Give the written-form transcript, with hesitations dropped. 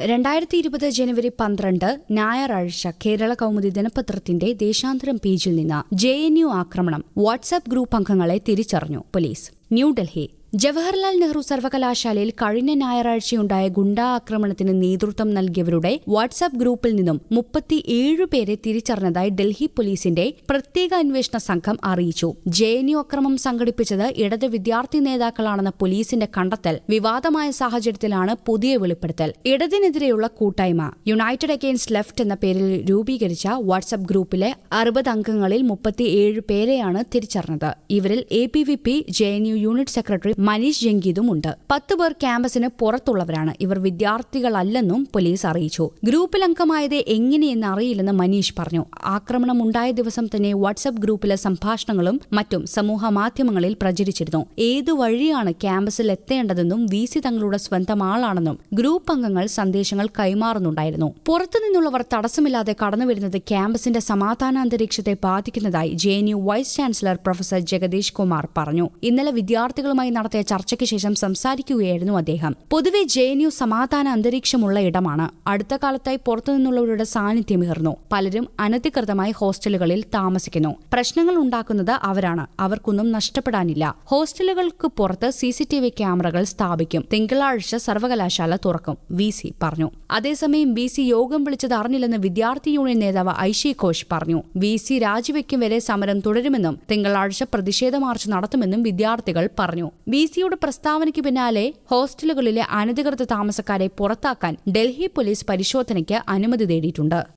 2020 ജനുവരി 12 ഞായറാഴ്ച കേരള കൗമുദി ദിനപത്രത്തിന്റെ ദേശാന്തരം പേജിൽ നിന്ന് JNU ആക്രമണം വാട്സ്ആപ്പ് ഗ്രൂപ്പ് അംഗങ്ങളെ തിരിച്ചറിഞ്ഞു പോലീസ്. ന്യൂഡൽഹി ജവഹർലാൽ നെഹ്റു സർവകലാശാലയിൽ കഴിഞ്ഞ ഞായറാഴ്ചയുണ്ടായ ഗുണ്ടാ ആക്രമണത്തിന് നേതൃത്വം നൽകിയവരുടെ വാട്സ്ആപ്പ് ഗ്രൂപ്പിൽ നിന്നും 37 പേരെ തിരിച്ചറിഞ്ഞതായി ഡൽഹി പോലീസിന്റെ പ്രത്യേക അന്വേഷണ സംഘം അറിയിച്ചു. JNU അക്രമം സംഘടിപ്പിച്ചത് ഇടത് വിദ്യാർത്ഥി നേതാക്കളാണെന്ന പോലീസിന്റെ കണ്ടെത്തൽ വിവാദമായ സാഹചര്യത്തിലാണ് പുതിയ വെളിപ്പെടുത്തൽ. ഇടതിനെതിരെയുള്ള കൂട്ടായ്മ യുണൈറ്റഡ് അഗെയിൻസ്റ്റ് ലെഫ്റ്റ് എന്ന പേരിൽ രൂപീകരിച്ച വാട്സ്ആപ്പ് ഗ്രൂപ്പിലെ 60 അംഗങ്ങളിൽ 37 പേരെയാണ് തിരിച്ചറിഞ്ഞത്. ഇവരിൽ ABVP JNU unit secretary Manish ജംഗീദുമുണ്ട്. 10 പേർ ക്യാമ്പസിന് പുറത്തുള്ളവരാണ്. ഇവർ വിദ്യാർത്ഥികളല്ലെന്നും പോലീസ് അറിയിച്ചു. ഗ്രൂപ്പിൽ അംഗമായത് എങ്ങനെയെന്ന് അറിയില്ലെന്ന് മനീഷ് പറഞ്ഞു. ആക്രമണം ഉണ്ടായ ദിവസം തന്നെ വാട്സ്ആപ്പ് ഗ്രൂപ്പിലെ സംഭാഷണങ്ങളും മറ്റും സമൂഹ മാധ്യമങ്ങളിൽ പ്രചരിച്ചിരുന്നു. ഏതു വഴിയാണ് ക്യാമ്പസിൽ എത്തേണ്ടതെന്നും VC തങ്ങളുടെ സ്വന്തം ആളാണെന്നും ഗ്രൂപ്പ് അംഗങ്ങൾ സന്ദേശങ്ങൾ കൈമാറുന്നുണ്ടായിരുന്നു. പുറത്തുനിന്നുള്ളവർ തടസ്സമില്ലാതെ കടന്നുവരുന്നത് ക്യാമ്പസിന്റെ സമാധാന അന്തരീക്ഷത്തെ ബാധിക്കുന്നതായി JNU vice chancellor professor Jagadish Kumar പറഞ്ഞു. ഇന്നലെ വിദ്യാർത്ഥികളുമായി നടത്തിയ ചർച്ചയ്ക്ക് ശേഷം സംസാരിക്കുകയായിരുന്നു അദ്ദേഹം. പൊതുവെ JNU സമാധാന അന്തരീക്ഷമുള്ള ഇടമാണ്. അടുത്ത കാലത്തായി പുറത്തുനിന്നുള്ളവരുടെ സാന്നിധ്യമേറുന്നു. പലരും അനധികൃതമായി ഹോസ്റ്റലുകളിൽ താമസിക്കുന്നു. പ്രശ്നങ്ങൾ ഉണ്ടാക്കുന്നത് അവരാണ്. അവർക്കൊന്നും നഷ്ടപ്പെടാനില്ല. ഹോസ്റ്റലുകൾക്ക് പുറത്ത് CCTV ക്യാമറകൾ സ്ഥാപിക്കും. തിങ്കളാഴ്ച സർവകലാശാല തുറക്കും, VC പറഞ്ഞു. അതേസമയം VC യോഗം വിളിച്ചത് അറിഞ്ഞില്ലെന്ന് വിദ്യാർത്ഥി യൂണിയൻ നേതാവ് ഐഷി ഘോഷ് പറഞ്ഞു. VC രാജിവെക്കും വരെ സമരം തുടരുമെന്നും തിങ്കളാഴ്ച പ്രതിഷേധ മാർച്ച് നടത്തുമെന്നും വിദ്യാർത്ഥികൾ പറഞ്ഞു. VCയുടെ പ്രസ്താവനയ്ക്ക് പിന്നാലെ ഹോസ്റ്റലുകളിലെ അനധികൃത താമസക്കാരെ പുറത്താക്കാൻ ഡൽഹി പോലീസ് പരിശോധനയ്ക്ക് അനുമതി തേടിയിട്ടുണ്ട്.